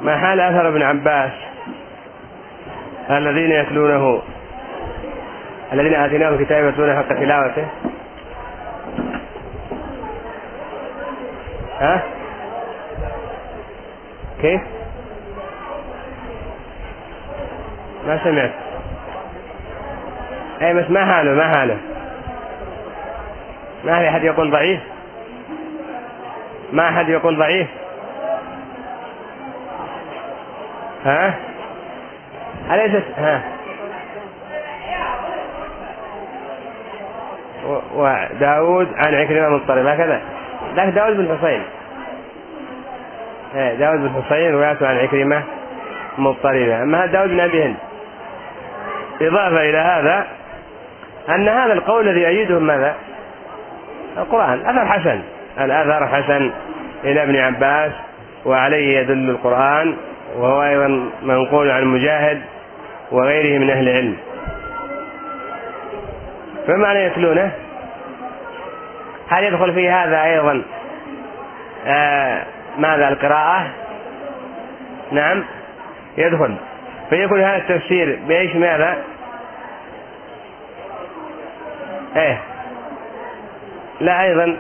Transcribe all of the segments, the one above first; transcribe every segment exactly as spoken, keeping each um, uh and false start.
ما حال أثر ابن عباس الذين يتلونه الذين آتيناهم الكتاب يتلونه حق تلاوته؟ ها؟ كيف؟ ما سمعت. أي بس ما حاله ما حاله ما في أحد يقول ضعيف؟ ما أحد يقول ضعيف؟ ها؟ أليست ها؟ وداود عن عكرمة مضطرب هكذا. ذاك داود بن حسين. داود بن حسين روايته عن عكرمة مضطربة. أما داود بن أبي هند. إضافة إلى هذا أن هذا القول الذي يؤيده ماذا؟ القرآن. أثر حسن، الأثر حسن إلى ابن عباس وعليه يدل القرآن، وهو أيضا منقول عن مجاهد وغيره من أهل العلم. فما معنى يتلونه؟ هل يدخل في هذا أيضا آه ماذا القراءة؟ نعم يدخل. فيكون هذا التفسير بإيش ماذا؟ ايه لا أيضا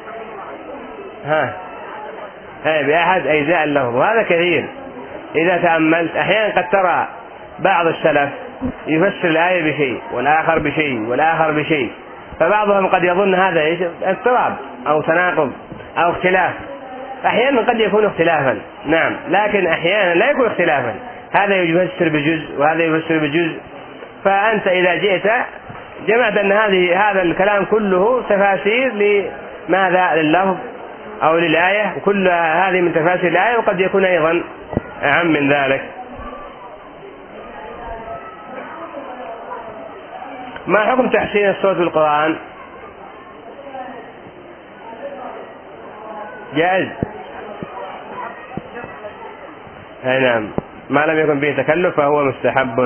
ها ايه بأحد أجزاء اللفظ، وهذا كثير. إذا تأملت أحيانا قد ترى بعض السلف يفسر الآية بشيء والآخر بشيء والآخر بشيء، فبعضهم قد يظن هذا ايش؟ اضطراب أو تناقض أو اختلاف. أحيانا قد يكون اختلافا، نعم، لكن أحيانا لا يكون اختلافا، هذا يفسر بجزء وهذا يفسر بجزء. فأنت إذا جئت جمعت أن هذه هذا الكلام كله تفاسير لماذا؟ لللفظ أو للآية، وكل هذه من تفاسير الآية، وقد يكون أيضا أعم من ذلك. ما حكم تحسين الصوت بالقرآن؟ جائز. أي نعم، ما لم يكن فيه تكلف فهو مستحب.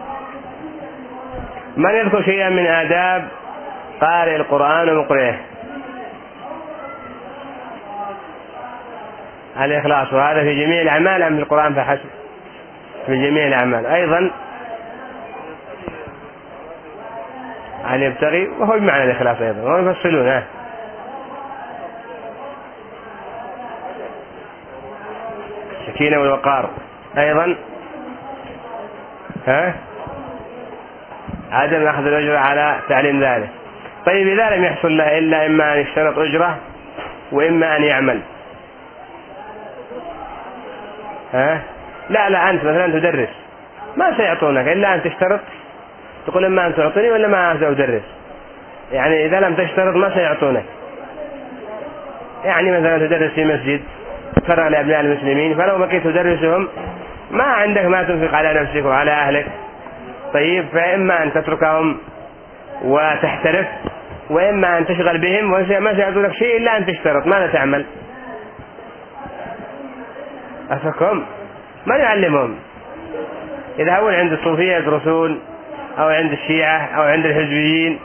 من يذكر شيئا من آداب قارئ القرآن ومقرئه؟ الإخلاص، وهذا في جميع الأعمال أم في القرآن فحسب؟ في جميع الأعمال. أيضا أن يبتغي، وهو بمعنى الإخلاص أيضا، وهم يفصلون. السكينة والوقار أيضا. ها عدم أخذ الأجرة على تعليم ذلك. طيب إذا لم يحصل له إلا إما أن يشترط أجرة وإما أن يعمل. ها لا لا أنت مثلا تدرس ما سيعطونك إلا أن تشترط، تقول إما أن تعطيني ولا ما أدرس. يعني إذا لم تشترط ما سيعطونك. يعني مثلا تدرس في مسجد تفرغ لأبناء المسلمين، فلو بقيت تدرسهم ما عندك ما تنفق على نفسك وعلى أهلك. طيب فإما أن تتركهم وتحترف، وإما أن تشغل بهم وما سيعطونك شيء إلا أن تشترط. ماذا تعمل؟ أفكم ما يعلمهم. يذهبون عند الصوفية يدرسون، أو عند الشيعة أو عند الحزبيين.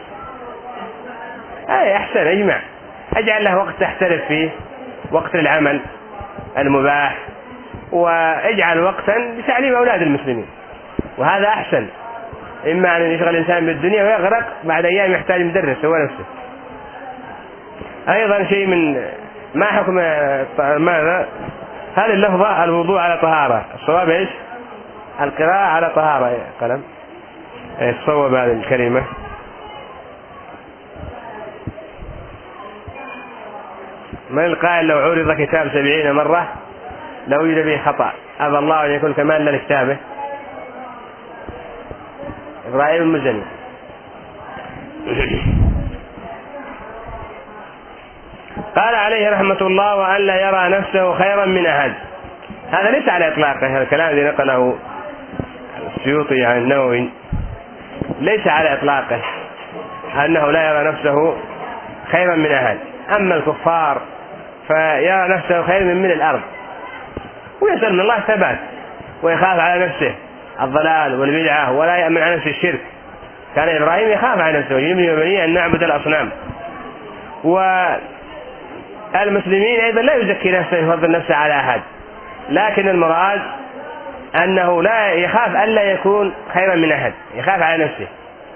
أي أحسن، اجمع، اجعل له وقت تحترف فيه، وقت العمل المباح، واجعل وقتا لتعليم أولاد المسلمين، وهذا أحسن. إما أن يشغل الإنسان بالدنيا ويغرق بعد أيام يحتاج مدرس هو نفسه. أيضا شيء من ما حكم ماذا هذه اللفظة؟ الوضوء على طهارة. الصواب إيش؟ القراءة على طهارة. قلم الصواب هذه الكلمة. من القائل لو عرض كتاب سبعين مرة لو يوجد به خطأ أبى الله أن يكون كمال لكتابه؟ إبراهيم المزني. قال عليه رحمة الله: وأن لا يرى نفسه خيرا من أحد. هذا ليس على إطلاقه، هذا الكلام الذي نقله السيوطي عن النووي ليس على إطلاقه أنه لا يرى نفسه خيرا من أحد. أما الكفار فيرى نفسه خيرا من من الأرض، ويسأل من الله ثبات، ويخاف على نفسه الضلال والبدعة، ولا يأمن على نفسه الشرك. كان إبراهيم يخاف على نفسه ويمني وبني أن نعبد الأصنام. والمسلمين أيضا لا يزكي نفسه يفضل نفسه على أحد، لكن المراد أنه لا يخاف ألا يكون خيرا من أحد، يخاف على نفسه.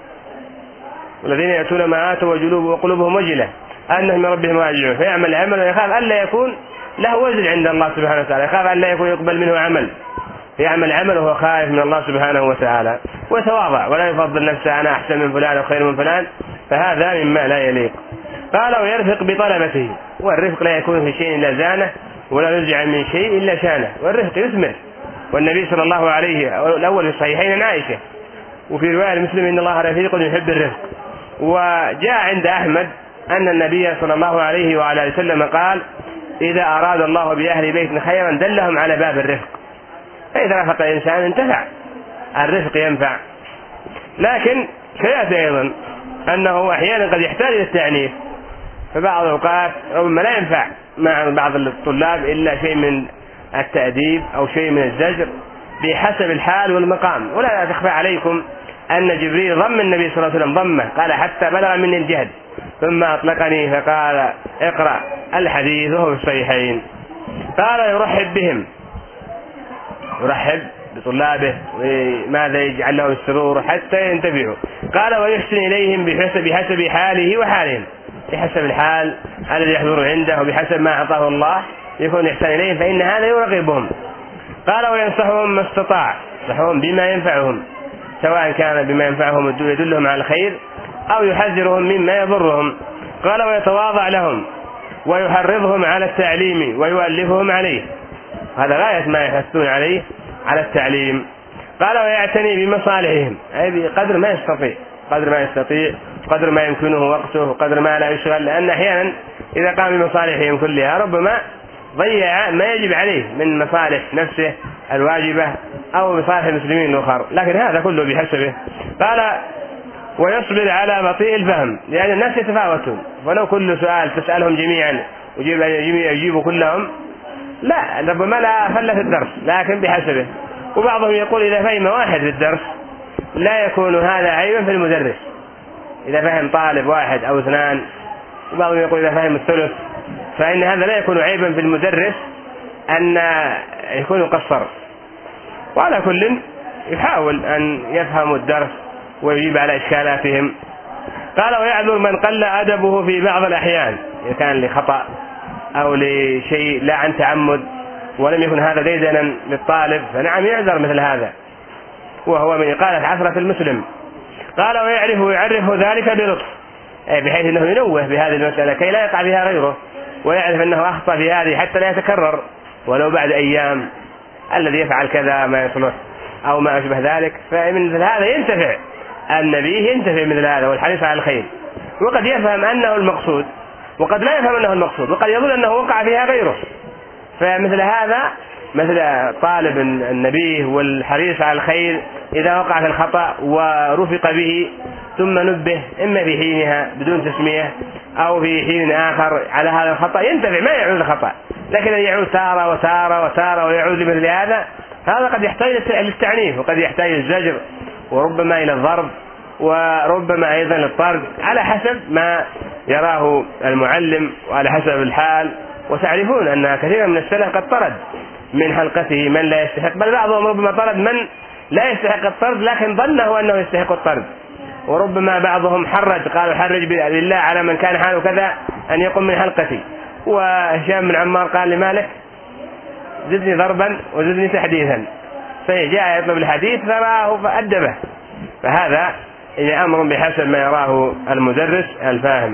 والذين يأتون ما آتوا وقلوبهم وجلة أنهم من ربهم راجعون، فيعمل عمل ويخاف ألا يكون له وزن عند الله سبحانه وتعالى، يخاف ألا يكون يقبل منه عمل، فيعمل عمل وهو خائف من الله سبحانه وتعالى، ويتواضع ولا يفضل نفسه أنا أحسن من فلان وخير من فلان، فهذا مما لا يليق. قال ويرفق بطلبته، والرفق لا يكون في شيء إلا زانه، ولا ينزع من شيء إلا شانه، والرفق يثمر. والنبي صلى الله عليه الأول في الصحيحين عن عائشة، وفي رواية المسلم إن الله رفيق يحب الرفق. وجاء عند أحمد أن النبي صلى الله عليه وعلى وسلم قال إذا أراد الله بأهل بيت خيرا دلهم على باب الرفق، فإذا رفق الإنسان انتفع، الرفق ينفع. لكن سيأتي أيضا أنه أحيانا قد يحتاج إلى التعنيف، فبعض الأوقات ربما لا ينفع مع بعض الطلاب إلا شيء من التأديب أو شيء من الزجر بحسب الحال والمقام. ولا تخفى عليكم أن جبريل ضم النبي صلى الله عليه وسلم ضمه، قال حتى بلغ مني الجهد، ثم أطلقني فقال اقرأ الحديث وهو في الصحيحين. قال يرحب بهم، يرحب بطلابه وماذا يجعل لهم السرور حتى ينتفعوا. قال ويحسن إليهم بحسب, بحسب حاله وحالهم، بحسب الحال الذي يحضر عنده وبحسب ما أعطاه الله يكون إحسان إليهم، فإن هذا يرغبهم. قال وينصحهم ما استطاع، ينصحهم بما ينفعهم، سواء كان بما ينفعهم يدلهم على الخير أو يحذرهم مما يضرهم. قال ويتواضع لهم ويحرضهم على التعليم ويؤلفهم عليه، هذا غاية ما يحثون عليه على التعليم. قال ويعتني بمصالحهم، أي بقدر ما يستطيع، قدر ما يستطيع، قدر ما يمكنه وقته، وقدر ما لا يشغل، لأن أحيانا إذا قام بمصالحهم كلها ربما ضيع ما يجب عليه من مصالح نفسه الواجبة أو مصالح المسلمين الآخر، لكن هذا كله بحسبه. قال ويصبر على بطيء الفهم، لأن الناس يتفاوتون، ولو كل سؤال تسألهم جميعا ويجيبوا كلهم لا، ربما لا فلت الدرس، لكن بحسبه. وبعضهم يقول إذا فهم واحد في الدرس لا يكون هذا عيبا في المدرس، إذا فهم طالب واحد أو اثنان. وبعضهم يقول إذا فهم الثلث، فإن هذا لا يكون عيبا في المدرس أن يكون قصر. وعلى كل يحاول أن يفهم الدرس ويجيب على إشكالاتهم. قال ويعذر من قل أدبه في بعض الأحيان، إذا كان لخطأ أو لشيء لا عن تعمد ولم يكن هذا ديدنا للطالب، فنعم يعذر مثل هذا، وهو من قالت عثرة المسلم. قال ويعرف ويعرف ذلك بلطف، بحيث أنه ينوه بهذه المسألة كي لا يقع بها غيره، ويعرف أنه أخطأ في هذه حتى لا يتكرر ولو بعد أيام الذي يفعل كذا ما يصلح أو ما أشبه ذلك. فمن مثل هذا ينتفع النبي، ينتفع مثل هذا والحريص على الخير. وقد يفهم أنه المقصود وقد لا يفهم أنه المقصود، وقد يظن أنه وقع فيها غيره. فمثل هذا مثل طالب النبي والحريص على الخير إذا وقع في الخطأ ورفق به ثم نبه إما في حينها بدون تسمية أو في حين آخر على هذا الخطأ، ينتفع ما يعود الخطأ. لكن أن يعود تارة وتارة وتارة ويعود لمثل هذا، هذا قد يحتاج للتعنيف وقد يحتاج للزجر وربما إلى الضرب وربما أيضا للطرد، على حسب ما يراه المعلم وعلى حسب الحال. وتعرفون أن كثيرا من السلف قد طرد من حلقته من لا يستحق، بل بعضهم ربما طرد من لا يستحق الطرد لكن ظنه أنه يستحق الطرد. وربما بعضهم حرج، قالوا حرج بالله على من كان حاله كذا أن يقوم من حلقتي. وهشام بن عمار قال لمالك زدني ضربا وزدني تحديثا، فجاء يطلب الحديث فراه فأدبه. فهذا أمر بحسب ما يراه المدرس الفاهم.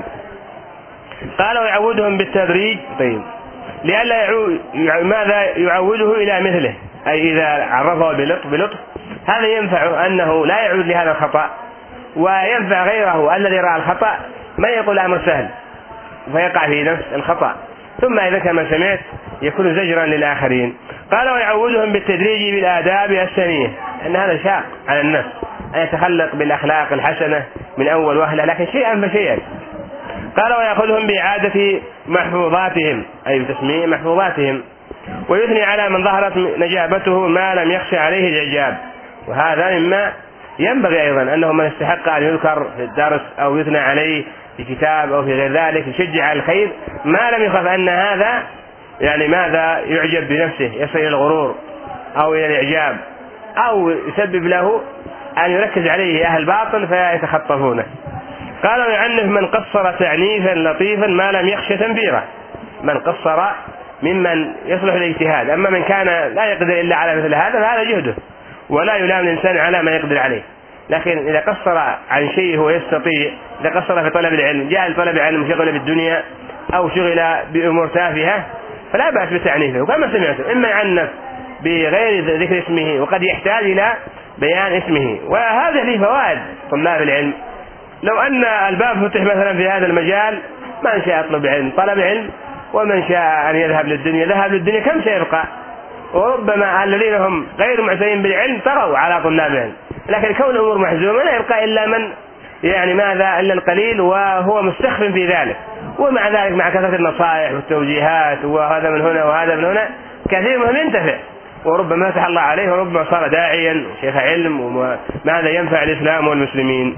قال ويعودهم بالتدريج، طيب لئلا يعود ماذا يعوده إلى مثله، أي إذا عرفه بلطف بلطف هذا ينفع أنه لا يعود لهذا الخطأ، وينفع غيره الذي رأى الخطأ ما يقول أمر سهل فيقع في نفس الخطأ، ثم إذا كما سمعت يكون زجرا للآخرين. قال ويعودهم بالتدريج بالآداب السنية، أن هذا شاق على النفس أن يتخلق بالأخلاق الحسنة من أول وهلة، لكن شيئا فشيئا. قال ويأخذهم بإعادة محفوظاتهم، أي بتسمية محفوظاتهم، ويثني على من ظهرت نجابته ما لم يخشى عليه الإعجاب. وهذا مما ينبغي أيضا أنه من استحق أن يذكر في الدرس أو يثنى عليه في كتاب أو في غير ذلك، يشجع على الخير ما لم يخف أن هذا يعني ماذا يعجب بنفسه، يصل إلى الغرور أو إلى الإعجاب، أو يسبب له أن يركز عليه أهل باطل فيتخطفونه. قال ويعنف من قصر تعنيفا لطيفا ما لم يخش تنفيره. من قصر ممن يصلح الاجتهاد، أما من كان لا يقدر إلا على مثل هذا فهذا جهده، ولا يلام الإنسان على ما يقدر عليه. لكن إذا قصر عن شيء هو يستطيع، إذا قصر في طلب العلم، جاء لطلب العلم شغل بالدنيا أو شغل بأمور تافهة فلا بأس بتعنيفه. وكما سمعتم إما يعنف بغير ذكر اسمه وقد يحتاج إلى بيان اسمه. وهذا له فوائد طلاب العلم. لو أن الباب فتح مثلا في هذا المجال، من شاء يطلب علم طلب علم، ومن شاء أن يذهب للدنيا ذهب للدنيا، كم سيبقى؟ وربما الذين هم غير معتنين بالعلم طغوا على طلاب العلم. لكن كون الأمور محزومة لا يبقى إلا من يعني ماذا إلا القليل وهو مستخف في ذلك. ومع ذلك مع كثرة النصائح والتوجيهات وهذا من هنا وهذا من هنا كثير منهم ينتفع، وربما فتح الله عليه وربما صار داعيا شيخ علم وماذا ينفع الإسلام والمسلمين.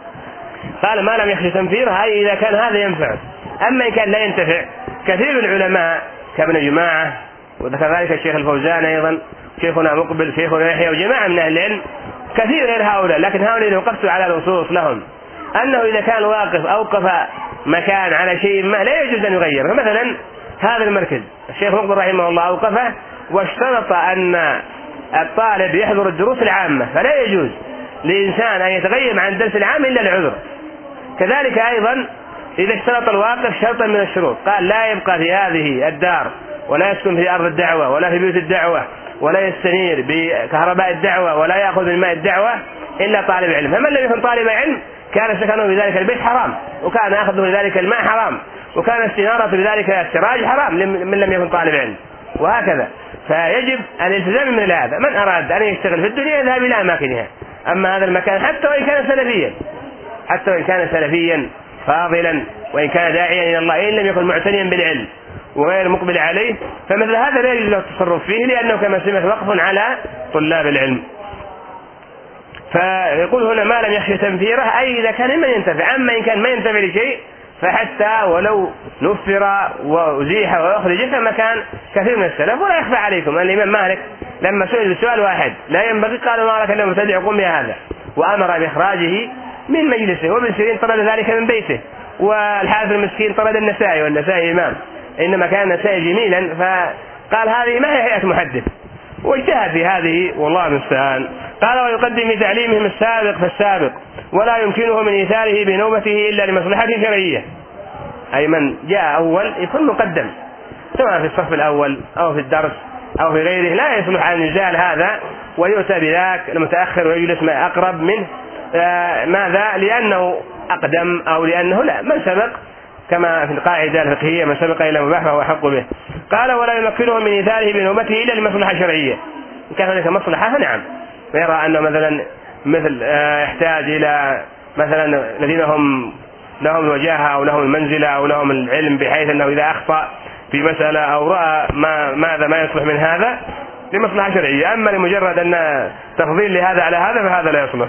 قال ما لم يخشى تنفيره، أي إذا كان هذا ينفع. أما إن كان لا ينتفع، كثير من العلماء كابن جماعة وذكر ذلك الشيخ الفوزان أيضا، شيخنا مقبل، شيخنا يحيى، وجماعة من أهل العلم كثير غير هؤلاء. لكن هؤلاء إذا وقفتوا على نصوص لهم أنه إذا كان واقف أوقف مكان على شيء ما لا يجوز أن يغير. فمثلا هذا المركز الشيخ مقبل رحمه الله أوقفه واشترط أن الطالب يحضر الدروس العامة، فلا يجوز لإنسان أن يتغير عن الدرس العام إلا العذر. كذلك أيضا إذا اشترط الواقف شرطا من الشروط، قال لا يبقى في هذه الدار ولا يسكن في أرض الدعوة ولا في بيوت الدعوة ولا يستنير بكهرباء الدعوة ولا يأخذ من ماء الدعوة إلا طالب علم. فمن لم يكن طالب علم كان سكنه بذلك البيت حرام، وكان أخذه بذلك الماء حرام، وكان استنارة بذلك السراج حرام من لم يكن طالب علم، وهكذا. فيجب الالتزام من هذا. من أراد أن يشتغل في الدنيا يذهب إلى أماكنها. أما هذا المكان حتى وإن كان سلفيا، حتى وإن كان سلفيا فاضلا، وإن كان داعيا إلى الله، إن لم يكن معتنيا بالعلم وغير مقبل عليه، فمثل هذا لا يجوز له التصرف فيه، لأنه كما سمعت وقف على طلاب العلم. فيقول هنا ما لم يخشى تنفيره، أي إذا كان من ينتفع. أما إن كان ما ينتفع لشيء فحتى ولو نفر وأزيح وأخرج كما كان كثير من السلف. ولا يخفى عليكم أن الإمام مالك لما سئل بسؤال واحد لا ينبغي قالوا ما لك أنه مبتدع قم بهذا، وأمر بإخراجه من مجلسه. وابن سيرين طرد ذلك من بيته، والحافظ المسكين طرد النسائي، والنسائي إمام، إنما كان النسائي جميلا فقال هذه ما هي هيئة محدث، واجتهد في هذه والله المستعان. قال ويقدم في تعليمهم السابق فالسابق، ولا يمكنه من إيثاره بنوبته إلا لمصلحة شرعية. أي من جاء أول يكون مقدم، سواء في الصف الأول أو في الدرس أو في غيره، لا يصلح أن يزال هذا ويؤتى بذاك المتأخر ويجلس ما أقرب منه. آه ماذا؟ لأنه أقدم أو لأنه لا، من سبق كما في القاعدة الفقهية من سبق إلى مباح فهو أحق به. قال ولا يمكنه من إيثاره بنوبته إلا لمصلحة شرعية. إن كان هناك مصلحة فنعم، ويرى أنه مثلا مثل آه يحتاج إلى مثلا الذين هم لهم الوجاهة أو لهم المنزلة أو لهم العلم، بحيث أنه إذا أخطأ في مسألة أو رأى ما ماذا ما يصلح من هذا لمصلحة شرعية. أما لمجرد أن تفضيل لهذا على هذا فهذا لا يصلح.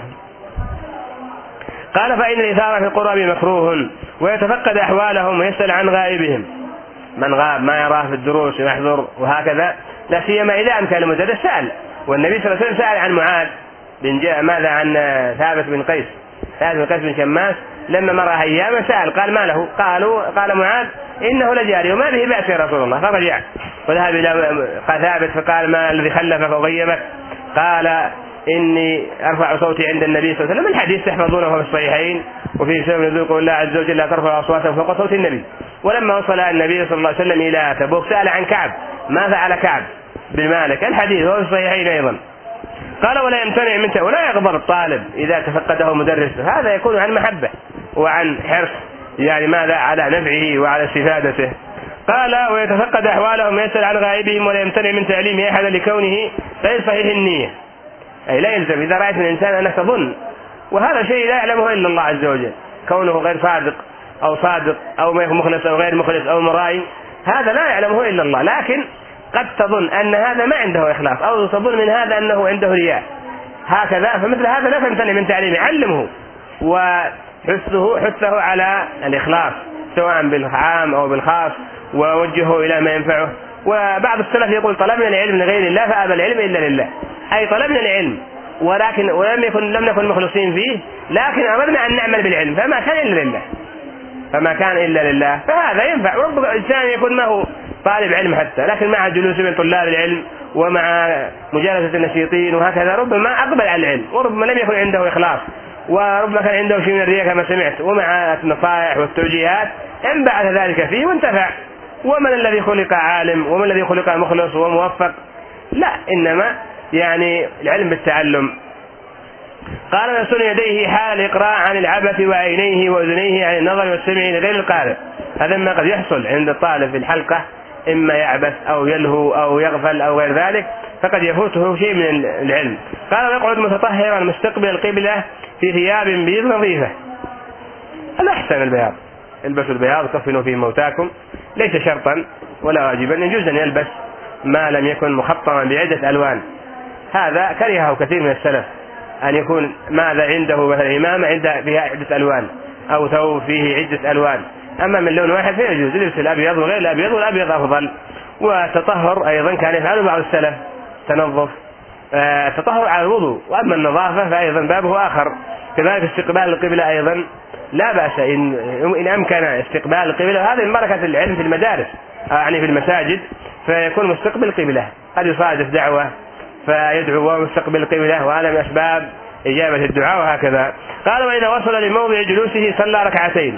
قال فإن الإثارة في القرب مكروه، ويتفقد أحوالهم ويسأل عن غائبهم، من غاب ما يراه في الدروس ويحضر وهكذا، لا سيما إذا أمكن المدرس سأل. والنبي صلى الله عليه وسلم سأل عن معاذ بن جاء ماذا عن ثابت بن قيس، ثابت بن قيس بن شماس، لما مر أياما سأل قال ما له؟ قالوا قال معاذ إنه لجاري وما به بأس يا رسول الله. فرجع وذهب إلى ثابت فقال ما الذي خلفك وغيبك؟ قال إني أرفع صوتي عند النبي صلى الله عليه وسلم. الحديث تحفظونه في الصحيحين وفي سبب نزول الله عز وجل لا ترفع أصواتهم فوق صوت النبي. ولما وصل النبي صلى الله عليه وسلم إلى تبوك سأل عن كعب ما فعل كعب بن مالك، الحديث هو في الصحيحين أيضا. قال ولا يمتنع من ولا يغضب الطالب إذا تفقده مدرسه، هذا يكون عن محبة وعن حرص يعني ماذا على نفعه وعلى استفادته. قال ويتفقد أحوالهم ويسأل عن غائبهم، ولا يمتنع من تعليم أحد لكونه غير صحيح النية، أي لا يلزم إذا رأيت من الإنسان أنك تظن، وهذا شيء لا يعلمه إلا الله عز وجل، كونه غير صادق أو صادق أو ما يكون مخلص أو غير مخلص أو مرائي، هذا لا يعلمه إلا الله. لكن قد تظن أن هذا ما عنده إخلاص، أو تظن من هذا أنه عنده رياء هكذا، فمثل هذا لا تمتنع من تعليمه، علمه وحثه حثه على الإخلاص سواء بالعام أو بالخاص، ووجهه إلى ما ينفعه. وبعض السلف يقول طلبنا العلم لغير الله فأبى العلم إلا لله، أي طلبنا العلم ولكن ولم يكن لم نكن مخلصين فيه، لكن أردنا أن نعمل بالعلم فما كان إلا لله، فما كان إلا لله، فهذا ينفع. ورب الإنسان يكون ما هو طالب علم حتى، لكن مع جلوس من طلاب العلم ومع مجالسة النشيطين وهكذا ربما أقبل على العلم، وربما لم يكن عنده إخلاص، وربما كان عنده شيء من الرياء كما سمعت، ومع النصائح والتوجيهات انبعث ذلك فيه وانتفع. ومن الذي خلق عالم ومن الذي خلق مخلص وموفق؟ لا، إنما يعني العلم بالتعلم. قال ويصون يديه حال الإقراء عن العبث وعينيه وأذنيه عن النظر والسمع لغير القارئ. هذا ما قد يحصل عند الطالب في الحلقة، إما يعبث أو يلهو أو يغفل أو غير ذلك، فقد يفوته شيء من العلم. قال ويقعد متطهرا مستقبل القبلة في ثياب بيض نظيفة. الأحسن البياض، البسوا البياض كفنوا فيه موتاكم، ليس شرطا ولا واجبا، يجوز أن يلبس ما لم يكن مخططا بعدة ألوان. هذا كرهه كثير من السلف، أن يكون ماذا عنده مثلا إمامة عند فيها عدة ألوان أو ثوب فيه عدة ألوان، أما من لون واحد فيجوز لبس الأبيض وغير الأبيض، والأبيض أفضل. والتطهر أيضا كان يفعله بعض السلف، تنظف التطهر على الوضوء. وأما النظافة فأيضا بابه آخر. كذلك استقبال القبلة أيضا لا بأس إن, إن أمكن استقبال القبلة، هذه بركة العلم في المدارس يعني في المساجد، فيكون مستقبل القبلة. قد يصادف دعوة فيدعو وهو مستقبل القبلة، وهذا من أسباب إجابة الدعاء وهكذا. قال وإذا وصل لموضع جلوسه صلى ركعتين.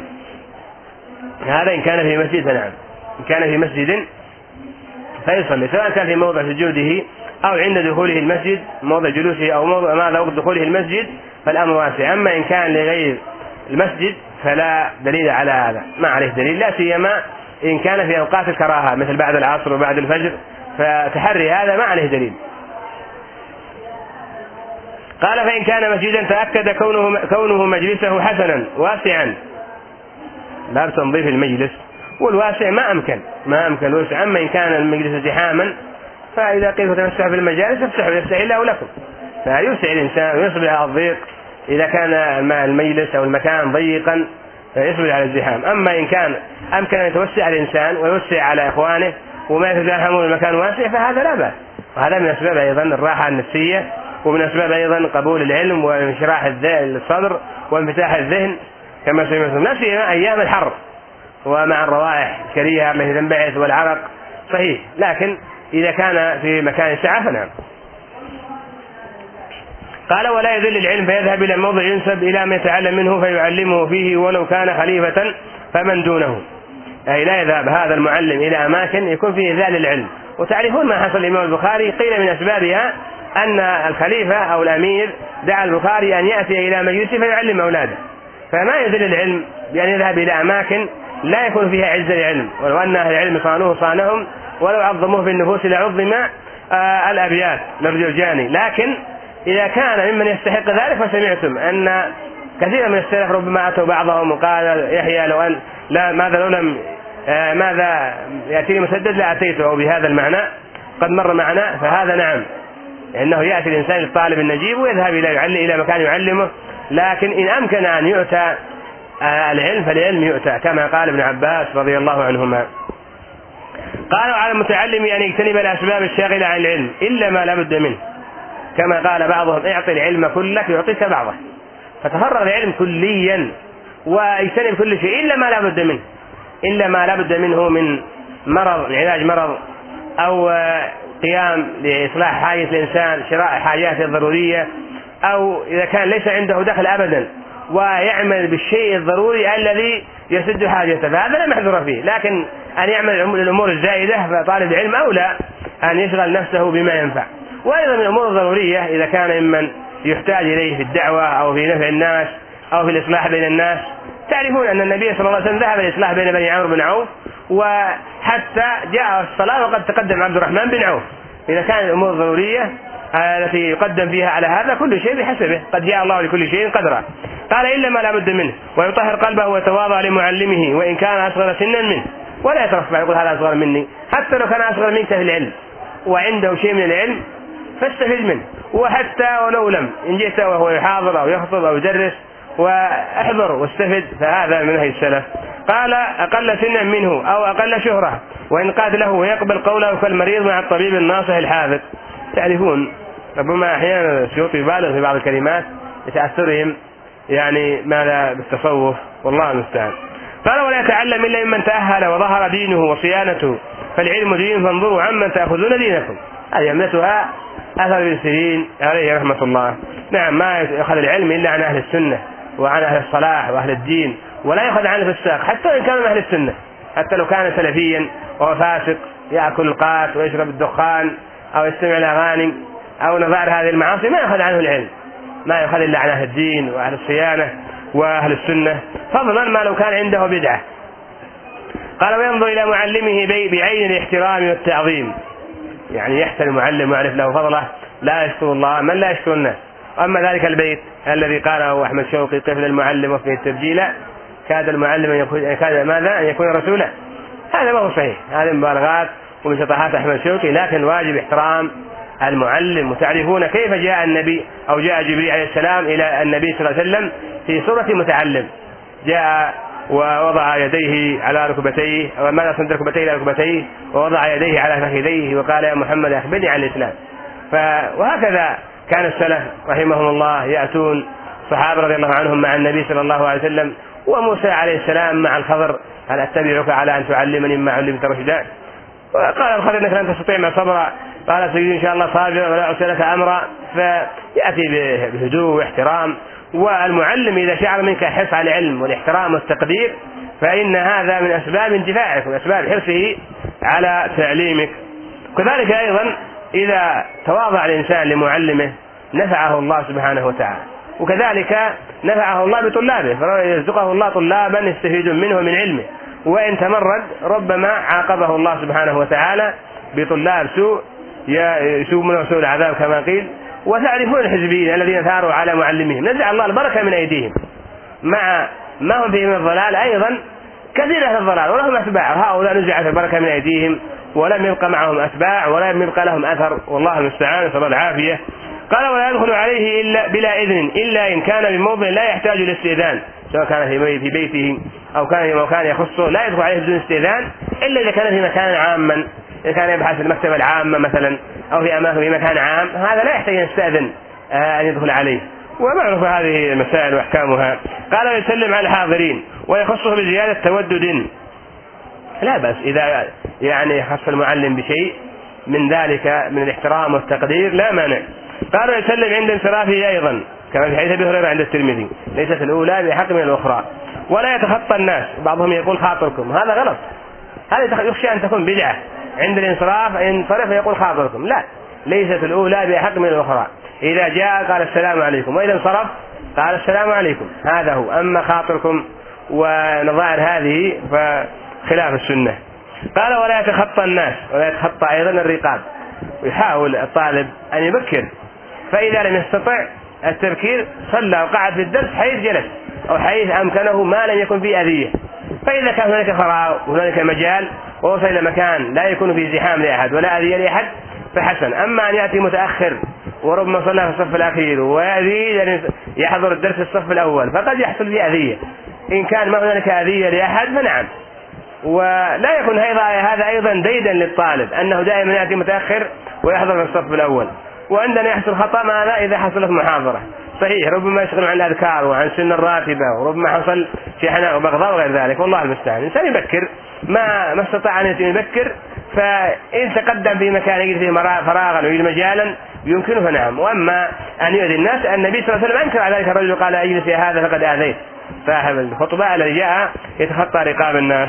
هذا إن كان في مسجد، نعم إن كان في مسجد فيصلي، سواء كان في موضع سجوده أو عند دخوله المسجد، موضع جلوسه أو موضع ماذا وقت دخوله المسجد، فالأمر واسع. أما إن كان لغير المسجد فلا دليل على هذا، ما عليه دليل، لا سيما إن كان في أوقات الكراهة مثل بعد العصر وبعد الفجر، فتحري هذا ما عليه دليل. قال فإن كان مسجدا تأكد كونه, كونه مجلسه حسنا واسعا، باب تنظيف المجلس، والواسع ما أمكن ما أمكن الوسع. أما إن كان المجلس زحاما فإذا قيل تمسح في المجالس افسحوا يفسح الله لكم، فيوسع الإنسان ويصبح الضيق إذا كان المجلس أو المكان ضيقا فيصبر على الزحام. أما إن كان أمكن أن يتوسع الإنسان ويوسع على إخوانه وما يتزاحمون المكان واسع فهذا لا بأس. وهذا من أسباب أيضا الراحة النفسية، ومن أسباب أيضا قبول العلم وانشراح الصدر وانفتاح الذهن كما سمعتم، لا سيما أيام الحر ومع الروائح الكريهة التي تنبعث والعرق صحيح، لكن إذا كان في مكان سعة فنعم. قال ولا يذل العلم فيذهب إلى موضع ينسب إلى ما يتعلم منه فيعلمه فيه ولو كان خليفة فمن دونه، أي لا يذهب هذا المعلم إلى أماكن يكون فيه ذال العلم. وتعرفون ما حصل الإمام البخاري، قيل من أسبابها أن الخليفة أو الأمير دعا البخاري أن يأتي إلى مجلسه فيعلم أولاده، فما يذل العلم بأن يذهب إلى أماكن لا يكون فيها عز العلم، ولو أن أهل العلم صانوه صانهم، ولو عظموه في النفوس لعظم آه الأبيات للجرجاني. لكن إذا كان ممن يستحق ذلك، فسمعتم أن كثيرا من السلف ربما أتوا بعضهم وقال يحيى لو أن لا ماذا لو لم آه ماذا يأتيني مسدد لأتيته بهذا المعنى، قد مر معنا. فهذا نعم إنه يأتي الإنسان الطالب النجيب ويذهب إلى يعلم إلى مكان يعلمه، لكن إن أمكن أن يؤتى آه العلم فالعلم يؤتى كما قال ابن عباس رضي الله عنهما. قالوا على المتعلم أن يجتنب الأسباب الشاغلة عن العلم إلا ما لا بد منه، كما قال بعضهم اعطي العلم كلك يعطيك بعضه، فتفرغ العلم كليا ويجتنب كل شيء إلا ما لا بد منه، إلا ما لا بد منه من مرض علاج مرض أو قيام لإصلاح حاجة الإنسان، شراء حاجاته الضرورية، أو إذا كان ليس عنده دخل أبدا ويعمل بالشيء الضروري الذي يسد حاجته فهذا لا محذور فيه. لكن أن يعمل الأمور الزائدة فطالب العلم أولى أن يشغل نفسه بما ينفع. وأيضا من الأمور الضرورية إذا كان ممن يحتاج إليه في الدعوة أو في نفع الناس أو في الإصلاح بين الناس. تعرفون أن النبي صلى الله عليه وسلم ذهب الإصلاح بين بني عمرو بن عوف، وحتى جاء الصلاة وقد تقدم عبد الرحمن بن عوف. إذا كان الأمور الضرورية التي يقدم فيها على هذا كل شيء بحسبه، قد جاء الله لكل شيء قدرا. قال إلا ما لا بد منه، ويطهر قلبه ويتواضع لمعلمه وإن كان أصغر سنا منه، ولا يترفع يقول هذا أصغر مني، حتى لو كان أصغر منك في العلم وعنده شيء من العلم فاستفد منه، وحتى ولو لم إن جئت وهو يحاضر أو يخطب أو يدرس واحضر واستفد، فهذا من نهي السلف. قال أقل سنا منه أو أقل شهرة، وإن قاد له ويقبل قوله كالمريض مع الطبيب الناصح الحافظ. تعرفون ربما أحيانا السيوطي يبالغ في بعض الكلمات لتأثرهم يعني ماذا بالتصوف، والله المستعان. قال ولا يتعلم إلا ممن تأهل وظهر دينه وصيانته، فالعلم دين فانظروا عمن تأخذون دينكم. هذه يملتها أثر ابن سيرين عليه رحمة الله. نعم، ما يأخذ العلم إلا عن أهل السنة وعن أهل الصلاح وأهل الدين، ولا يأخذ عنه في الساق حتى إن كان من أهل السنة، حتى لو كان سلفيا وهو فاسق يأكل القات ويشرب الدخان أو يستمع الأغاني أو نظائر هذه المعاصي، ما يأخذ عنه العلم، ما يأخذ إلا عن أهل الدين وأهل الصيانة وأهل السنة، فضلا ما لو كان عنده بدعة. قال وينظر إلى معلمه بعين الاحترام والتعظيم، يعني يحترم المعلم ويعرف له فضله، لا يشكر الله من لا يشكر الناس. أما ذلك البيت الذي قاله أحمد شوقي قفل المعلم وفيه التبجيل، كاد المعلم أن يكون كاد ماذا أن يكون رسولا، هذا ما هو صحيح، هذه مبالغات ومن شطحات أحمد شوقي، لكن واجب احترام المعلم. وتعرفون كيف جاء النبي أو جاء جبريل عليه السلام إلى النبي صلى الله عليه وسلم في صورة متعلم، جاء ووضع يديه على ركبتيه أو ماذا سند ركبتيه إلى ركبتيه ووضع يديه على فخذيه وقال يا محمد أخبرني عن الإسلام. وهكذا كان السلف رحمهم الله يأتون صحابة رضي الله عنهم مع النبي صلى الله عليه وسلم، وموسى عليه السلام مع الخضر هل أتبعك على أن تعلمني مما علمت رشدا؟ وقال الخضر إنك لن تستطيع ما صبرا، قال سيدي إن شاء الله صابرا ولا أعصي لك أمرا. فيأتي بهدوء واحترام. والمعلم إذا شعر منك حرص على العلم والاحترام والتقدير فإن هذا من أسباب انتفاعك ومن أسباب حرصه على تعليمك. كذلك أيضا إذا تواضع الإنسان لمعلمه نفعه الله سبحانه وتعالى، وكذلك نفعه الله بطلابه، فيرزقه الله طلابا يستفيدون منه من علمه، وإن تمرد ربما عاقبه الله سبحانه وتعالى بطلاب سوء يسوء منه سوء العذاب كما قيل. وتعرفون الحزبيين الذين ثاروا على معلمهم نزع الله البركة من أيديهم، مع ما هم فيه من الضلال أيضا كثير أهل الضلال ولهم أتباع، هؤلاء نزعت البركة من أيديهم ولم يبقى معهم أتباع ولم يبقى لهم أثر، والله المستعان، نسأل الله العافية. قال ولا يدخل عليه إلا بلا إذن إلا إن كان بموضع لا يحتاج للاستئذان، سواء كان في بيته أو كان في مكان يخصه لا يدخل عليه بدون استئذان إلا إذا كان في مكان عاما، إذا كان يبحث في المكتبة العامة مثلا أو في أماكن في مكان عام، هذا لا يحتاج أن يستأذن أن يدخل عليه، ومعروف هذه المسائل وأحكامها. قال ويسلم على الحاضرين ويخصه بزيادة تودد، لا بس إذا يعني خص المعلم بشيء من ذلك من الاحترام والتقدير لا مانع. قال ويسلم عند انصرافه أيضا كما في حديث أبي هريرة عند الترمذي ليست الأولى بحق من الأخرى. ولا يتخطى الناس، بعضهم يقول خاطركم، هذا غلط، هذا يخشى أن تكون بدعة عند الانصراف ينصرف يقول خاطركم، لا، ليست الأولى بحق من الأخرى. إذا جاء قال السلام عليكم، وإذا انصرف قال السلام عليكم، هذا هو. أما خاطركم ونظائر هذه فخلاف السنة. قال ولا يتخطى الناس، ولا يتخطى أيضا الرقاب، ويحاول الطالب أن يبكر، فإذا لم يستطع التبكير صلى وقعد في الدرس حيث جلس أو حيث أمكنه ما لم يكن فيه أذية. فإذا كان هناك فراغ وهناك مجال ووصل إلى مكان لا يكون فيه زحام لأحد ولا أذية لأحد فحسن. أما أن يأتي متأخر وربما صلى في الصف الأخير ويأذي أن يحضر الدرس في الصف الأول فقد يحصل فيه أذية، إن كان ما هناك أذية لأحد فنعم. ولا يكون هذا أيضا ديدا للطالب أنه دائما يأتي متأخر ويحضر في الصف الأول. وعندنا يحصل خطأ ماذا إذا حصلت محاضرة صحيح ربما يشغل عن الأذكار وعن سن الراتبة وربما حصل شحناء وبغضاء وغير ذلك، والله المستعان. الإنسان يبكر ما ما استطاع أن يبكر، فإن تقدم في مكان يجد فيه فراغا ويجد مجالا يمكنه نعم. وأما أن يؤذي الناس، النبي صلى الله عليه وسلم أنكر على ذلك الرجل قال أجلس يا هذا فقد آذيت، صاحب الخطبة الذي جاء يتخطى رقاب الناس.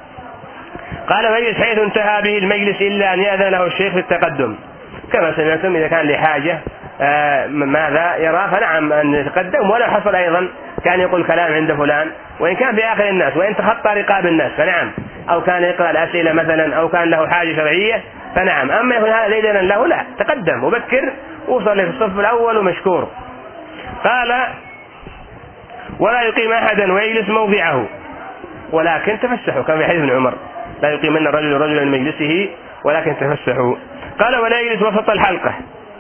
قال مجلس حيث انتهى به المجلس إلا أن يأذن له الشيخ في التقدم، كما سمعتم إذا كان لحاجة آه ماذا يرى فنعم أن يتقدم، ولا حصل أيضا كان يقول كلام عند فلان وإن كان في آخر الناس، وإن تخطى رقاب الناس فنعم، أو كان يقرأ الأسئلة مثلا أو كان له حاجة شرعية فنعم. أما يكون هذا ليدنا له لا، تقدم وبكر وصل في الصف الأول ومشكور. قال ولا يقيم أحدا ويجلس موضعه ولكن تفسحوا، كما في حديث ابن عمر لا يقيمن الرجل رجلا من مجلسه ولكن تفسحوا. قال ولا يجلس وسط الحلقة،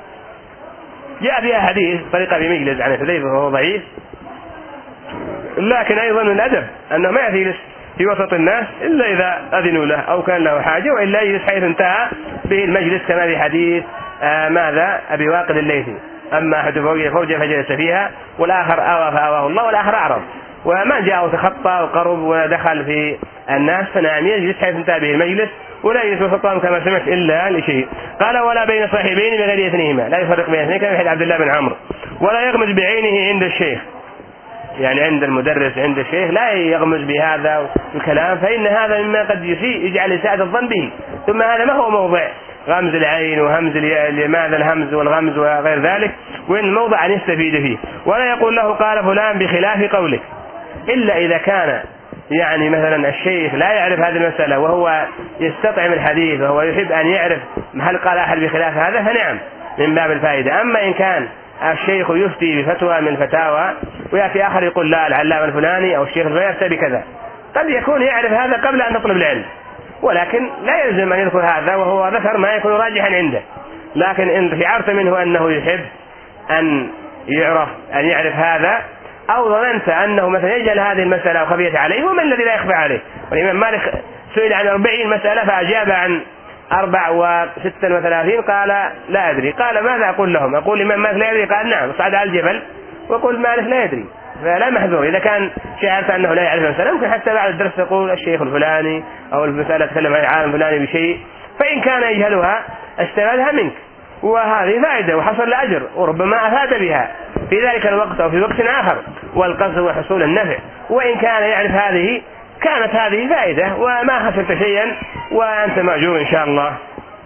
جاء فيها حديث طريقة بمجلس عن حذيفة وهو ضعيف، لكن أيضا من الأدب أنه ما يجلس في وسط الناس إلا إذا أذنوا له أو كان له حاجة، وإلا يجلس حيث انتهى به المجلس، كما في حديث آه ماذا أبي واقد الليثي: أما أحد فوجا فجلس فيها، والآخر آوى فآواه الله، والآخر أعرض وما جاء وتخطى وقرب ودخل في الناس، فنعم يجلس حيث انتهى به المجلس ولا يجلس وسطهم كما سمعت إلا لشيء. قال: ولا بين صاحبين بغير اثنيهما، لا يفرق بين اثنين، كما في عبد الله بن عمرو. ولا يغمز بعينه عند الشيخ، يعني عند المدرس عند الشيخ لا يغمز بهذا الكلام، فإن هذا مما قد يسيء يجعل يساعد الظن به، ثم هذا ما هو موضع غمز العين وهمز لماذا الهمز والغمز وغير ذلك، وإن الموضع أن يستفيد فيه. ولا يقول له: قال فلان بخلاف قولك، إلا إذا كان يعني مثلا الشيخ لا يعرف هذه المسألة وهو يستطعم الحديث وهو يحب أن يعرف هل قال أحد بخلاف هذا، فنعم من باب الفائدة. أما إن كان الشيخ يفتي بفتوى من الفتاوى ويأتي آخر يقول لا العلامة الفلاني أو الشيخ الفلاني يفتي بكذا، قد يكون يعرف هذا قبل أن تطلب العلم، ولكن لا يلزم أن يذكر هذا وهو ذكر ما يكون راجحا عنده. لكن إن شعرت منه أنه يحب أن يعرف أن يعرف هذا، أو ظننت أنه مثلا يجهل هذه المسألة وخفيت عليه، ومن الذي لا يخفى عليه؟ والإمام مالك سئل عن أربعين مسألة فأجاب عن أربع وستة وثلاثين قال لا أدري. قال: ماذا أقول لهم؟ أقول الإمام مالك لا يدري؟ قال: نعم، صعد على الجبل وقل مالك لا يدري. فلا محذور إذا كان شعرت أنه لا يعرف المسألة، ممكن حتى بعد الدرس تقول الشيخ الفلاني أو المسألة تكلم عن العالم الفلاني بشيء، فإن كان يجهلها استفادها منك، وهذه فائدة وحصل لأجر، وربما أفاد بها في ذلك الوقت أو في وقت آخر، والقصد وحصول النفع. وإن كان يعرف هذه كانت هذه فائدة وما خسرت شيئا وأنت مأجور إن شاء الله.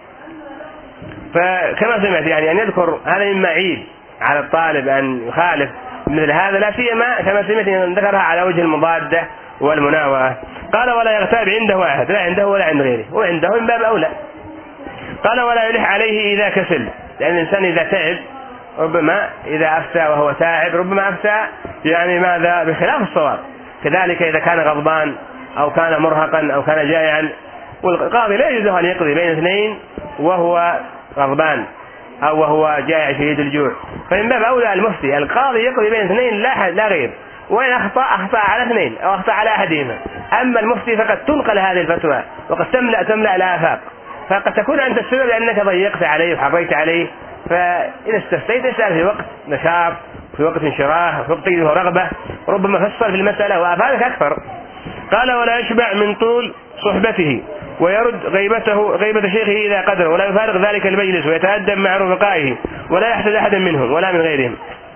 فكما سمعت يعني أن يذكر هذا مما عيب على الطالب أن يخالف مثل هذا، لا سيما كما سمعت أن ذكرها على وجه المضادة والمناوئة. قال: ولا يغتاب عنده أحد، لا عنده ولا عند غيره، وعنده من باب أولى. قال: ولا يلح عليه إذا كسل، لأن الإنسان إذا تعب ربما إذا أفتى وهو تاعب ربما أفتى يعني ماذا بخلاف الصواب. كذلك إذا كان غضبان أو كان مرهقا أو كان جائعا، والقاضي لا يجوز أن يقضي بين اثنين وهو غضبان أو وهو جائع شديد الجوع، فمن باب أولى المفتي القاضي يقضي بين اثنين لا لا غير، وإن أخطأ أخطأ على اثنين أو أخطأ على أحدهما. أما المفتي فقد تنقل هذه الفتوى وقد تملأ تملأ الآفاق، فقد تكون أنت السبب لأنك ضيقت عليه وحريت عليه، فإذا استفتيت اسأل في وقت نشاط، في وقت انشراح، في وقت تجده رغبة، ربما فصل في المسألة وأفادك أكثر. قال: ولا يشبع من طول صحبته، ويرد غيبته غيبة شيخه إذا قدر، ولا يفارق ذلك المجلس، ويتأدب مع رفقائه، ولا يحسد أحدا منهم ولا من غيرهم،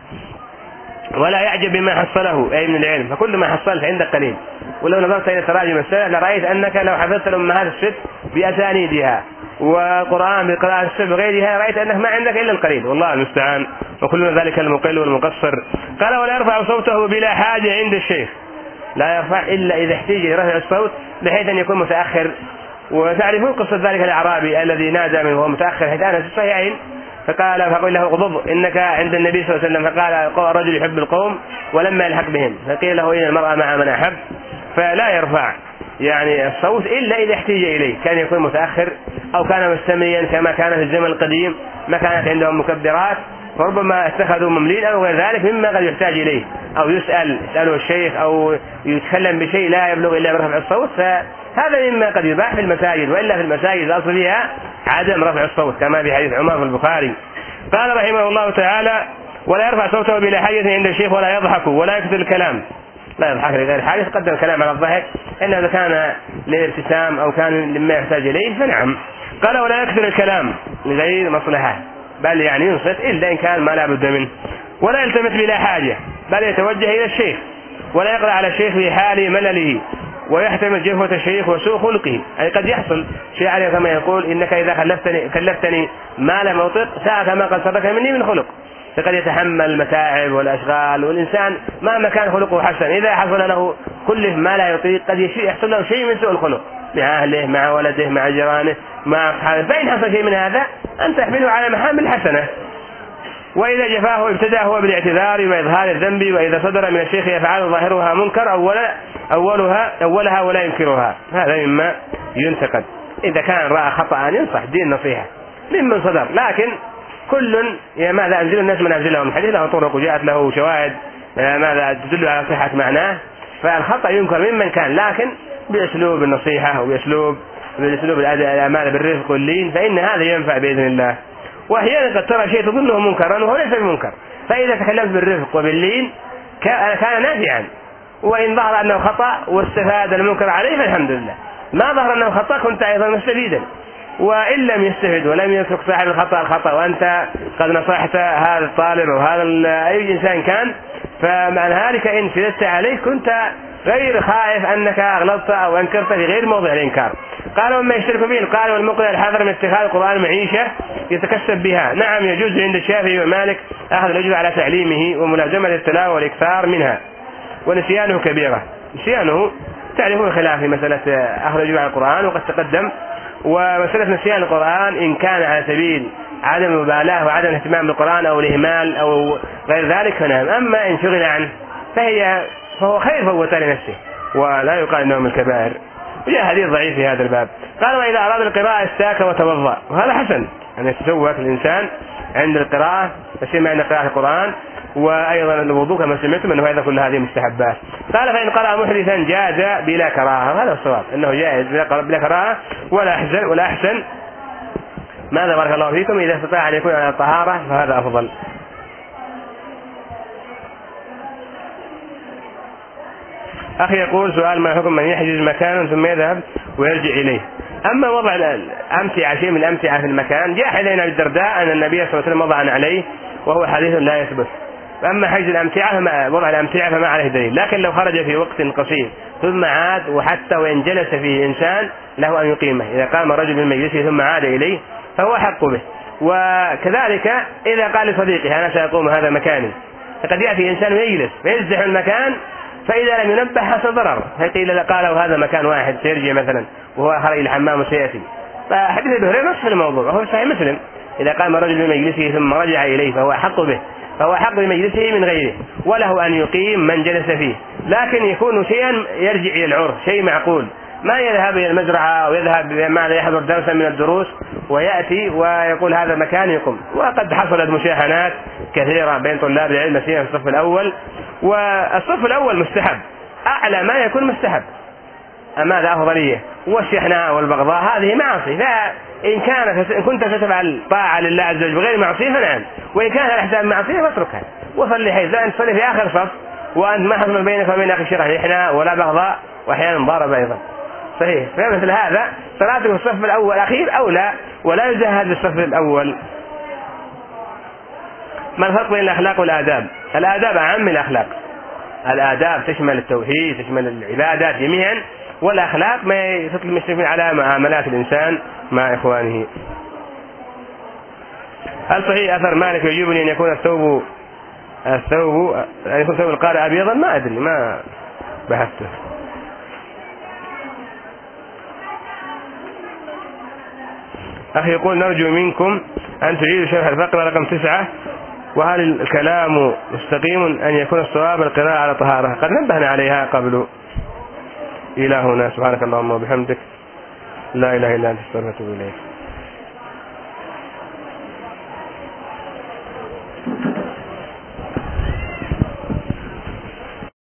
ولا يعجب بما حصله أي من العلم، فكل ما حصلت عندك قليل. ولو نظرت إلى تراجم السلف لرأيت أنك لو حفظت الأمهات الست بأسانيدها وقرآن بقراءة السلف بغيرها رأيت أنك ما عندك إلا القليل، والله المستعان، وكلنا ذلك المقل والمقصر. قال: ولا يرفع صوته بلا حاجة عند الشيخ، لا يرفع إلا إذا احتاج إلى رفع الصوت بحيث أن يكون متأخر. وتعرفون قصة ذلك الأعرابي الذي نادى منه وهو متأخر حيث أنا في الصحيحين، فقال فقال له: اغضض إنك عند النبي صلى الله عليه وسلم. فقال: الرجل يحب القوم ولما يلحق بهم، فقيل له: إن المرأة مع من أحب. فلا يرفع يعني الصوت إلا إذا احتاج إليه، كان يكون متأخر أو كان مستمريا كما كان في الزمن القديم ما كانت عندهم مكبرات، فربما اتخذوا مملين أو غير ذلك مما قد يحتاج إليه، أو يسأل يسأله الشيخ أو يتكلم بشيء لا يبلغ إلا برفع الصوت، فهذا مما قد يباح في المساجد، وإلا في المساجد الأصل فيها عدم رفع الصوت كما في حديث عمر في البخاري. قال رحمه الله تعالى: ولا يرفع صوته بلا حاجة عند الشيخ، ولا يضحك ولا يكثر الكلام، لا يضحك لغير حاجة، قدم الكلام على الضحك إلا إذا كان للابتسام أو كان لما يحتاج إليه فنعم. قال: ولا يكثر الكلام لغير مصلحة، بل يعني ينصت إلا إن كان ما لا بد منه. ولا يلتفت بلا حاجة، بل يتوجه إلى الشيخ، ولا يقرأ على الشيخ في حال ملله، ويحتمل جفوة الشيخ وسوء خلقه، أي قد يحصل شيء عليه كما يقول: إنك إذا خلفتني, كلفتني ما لم أطق ساعة ما قد صدق مني من خلق. فقد يتحمل المتاعب والأشغال، والإنسان مهما كان خلقه حسن إذا حصل له كله ما لا يطيق قد يحصل له شيء من سوء الخلق مع أهله مع ولده مع جيرانه مع أصحابه، فإن حصل شيء من هذا أن تحمله على محامل حسنة. وإذا جفاه ابتدأ هو بالاعتذار وإظهار الذنب، وإذا صدر من الشيخ يفعل ظاهرها منكر أولا أولها أولها ولا ينكرها، هذا مما ينتقد. إذا كان رأى خطأ ينصح دين نصيحة ممن صدر، لكن كل ماذا أنزل الناس منازلهم، الحديث له طرق وجاءت له شواهد ماذا تدل على صحة معناه، فالخطأ ينكر ممن كان، لكن بأسلوب النصيحة وبأسلوب بأسلوب الأمانة بالرفق واللين، فإن هذا ينفع بإذن الله. وأحيانا قد ترى شيء تظنه منكرا وهو ليس بمنكر، فإذا تكلمت بالرفق وباللين كان نافعا، وإن ظهر أنه خطأ واستفاد المنكر عليه فالحمد لله، ما ظهر أنه خطأ كنت أيضا مستفيدا. وإن لم يستفد ولم يترك صاحب الخطأ الخطأ وأنت قد نصحت هذا الطالب أو هذا أي إنسان كان، فمعنى ذلك إن شددت عليه كنت غير خائف أنك أغلطت أو أنكرت في غير موضع الإنكار. قال وما يشترك به القارئ والمقرئ الحذر من اتخاذ القرآن معيشة يتكسب بها. نعم يجوز عند الشافعي ومالك أخذ الأجر على تعليمه وملازمة التلاوة والإكثار منها، ونسيانه كبيرة. نسيانه تعرفون خلاف في مسألة أخذ الأجر على القرآن وقد تقدم، ومسألة نسيان القرآن إن كان على سبيل عدم المبالاة وعدم الاهتمام بالقرآن أو الإهمال أو غير ذلك فنعم، أما إن شغل عنه فهي فهو خير فوت لنفسه ولا يقال أنه من الكبائر. وجاء حديث ضعيف في هذا الباب. قال وإذا أراد القراءة استاك وتوضأ، وهذا حسن أن يتسوك الإنسان عند القراءة فيما عند قراءة القرآن، وأيضا الوضوء كما سمعتم أنه أيضا كل هذه مستحبات. قال فإن قرأ محدثا جاز بلا كراهة، هذا الصواب أنه جائز بلا كراهة ولا أحسن ولا أحسن. ماذا بارك الله فيكم إذا استطاع أن يكون على الطهارة فهذا أفضل. أخي يقول سؤال ما حكم من يحجز مكانا ثم يذهب ويرجع إليه؟ أما وضع الأمتعة شيء من الأمتعة في المكان جاء حديث الدرداء أن النبي صلى الله عليه وسلم وضع عليه وهو حديث لا يثبت. أما حجز الأمتعة فما وضع الأمتعة فما عليه دليل، لكن لو خرج في وقت قصير ثم عاد وحتى وإن جلس فيه إنسان له أن يقيمه، إذا قام الرجل من مجلسه ثم عاد إليه فهو حق به. وكذلك إذا قال لصديقه أنا سأقوم هذا مكاني، فقد يأتي إنسان ويجلس فيزدح المكان، فإذا لم ينبه حصل ضرر، فقيل قال هذا مكان واحد سيرجع مثلا وهو خرج الحمام وسيأتي. فحديث ابن هريرة نص في الموضوع وهو صحيح مسلم، إذا قام الرجل من مجلسه ثم رجع إليه فهو حق به، فهو حق بمجلسه من غيره، وله أن يقيم من جلس فيه، لكن يكون شيئا يرجع إلى العرف، شيء معقول، ما يذهب إلى المزرعة أو يذهب ماذا يحضر درسا من الدروس ويأتي ويقول هذا مكان يقوم. وقد حصلت مشاحنات كثيرة بين طلاب العلم في الصف الأول، والصف الأول مستحب، أعلى ما يكون مستحب، أما ذا أفضلية. والشحناء والبغضاء هذه معصية، فإن كانت إن كنت تتبع طاعة لله عز وجل بغير معصية فنعم، وإن كان على حساب معصية فاتركها وصلي حيث لا أنت تصلي في آخر صف وأنت ما حصل بينك وبين أخي شرح شحناء ولا بغضاء وأحيانا ضارب أيضا. صحيح، فمثل هذا صلاتك في الصف الأول أخير أولى ولا يزهد بالصف الأول. ما الفرق بين الأخلاق والآداب؟ الآداب أعم من الأخلاق، الآداب تشمل التوحيد تشمل العبادات جميعا، والأخلاق ما يطلق المسلمين على معاملات الإنسان مع إخوانه. هل صحيح أثر مالك يجيبني أن يكون الثوب الثوب أن يكون ثوب القارئ أبيضا؟ ما أدري، ما بحثته. أخي يقول نرجو منكم أن تعيدوا شرح الفقرة رقم تسعة، وهل الكلام مستقيم أن يكون الصواب القراءة على طهارة؟ قد نبهنا عليها قبل. إلى هنا، سبحانك اللهم وبحمدك لا إله إلا أنت، استغفرك وأتوب إليك.